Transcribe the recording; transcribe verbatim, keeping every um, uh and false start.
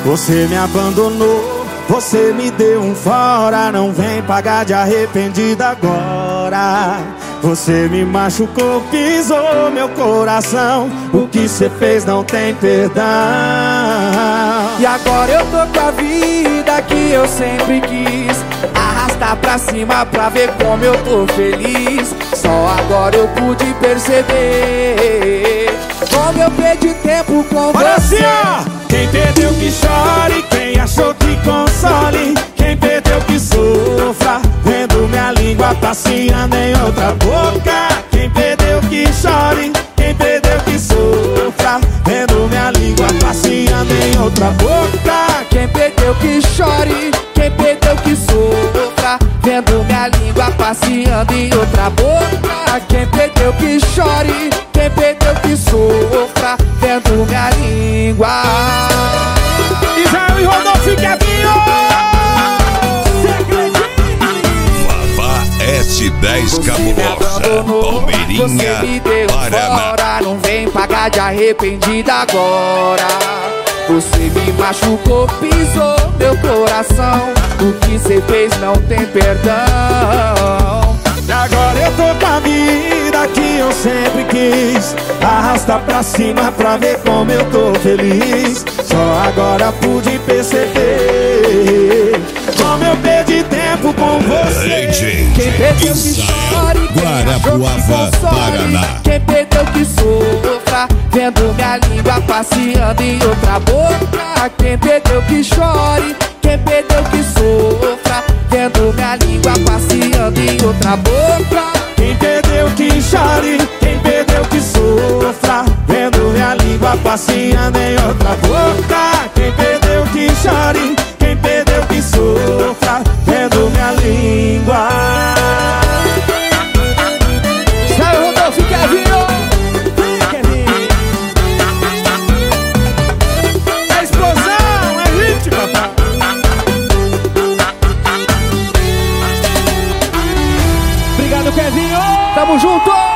Você me abandonou, você me deu um fora. Não vem pagar de arrependido agora. Você me machucou, pisou meu coração. O que cê fez não tem perdão. E agora eu tô com a vida que eu sempre quis, arrastar pra cima pra ver como eu tô feliz. Só agora eu pude perceber como eu perdi tempo com Olha você. assim, ó! Quem perdeu que chore, quem achou que console. Quem perdeu que sofra, vendo minha língua passeando em outra boca. Quem perdeu que chore, quem perdeu que sofra, vendo minha língua passeando em outra boca. Quem perdeu que chore, quem perdeu que sofra, vendo minha língua passeando em outra boca. Quem perdeu que chore, quem perdeu que sofra, vendo minha língua. Israel e Rodolfo e Kevinho! Vavá S dez Cabulosa, Palmeirinha, você me deu Paraná. fora, não vem pagar de arrependida agora. Você me machucou, pisou meu coração. O que cê fez não tem perdão. E agora eu tô com a vida que eu sempre quis, arrasta pra cima pra ver como eu tô feliz. Só agora pude perceber como eu perdi tempo com você. Quem perdeu que chore, quem achou que console. Paraná. Quem perdeu que sofra, vendo minha língua passeando em outra boca. Quem perdeu que chore, quem perdeu que sofra, vendo minha língua passeando em outra boca. Quem perdeu que chore, quem perdeu que sofra, vendo minha língua passeando em outra boca. Quem perdeu que chore, quem perdeu que sofra, vendo minha língua. Sai, Rodolfo, Kevinho! É explosão, é hit, papai. Obrigado, Kevinho! Tamo junto!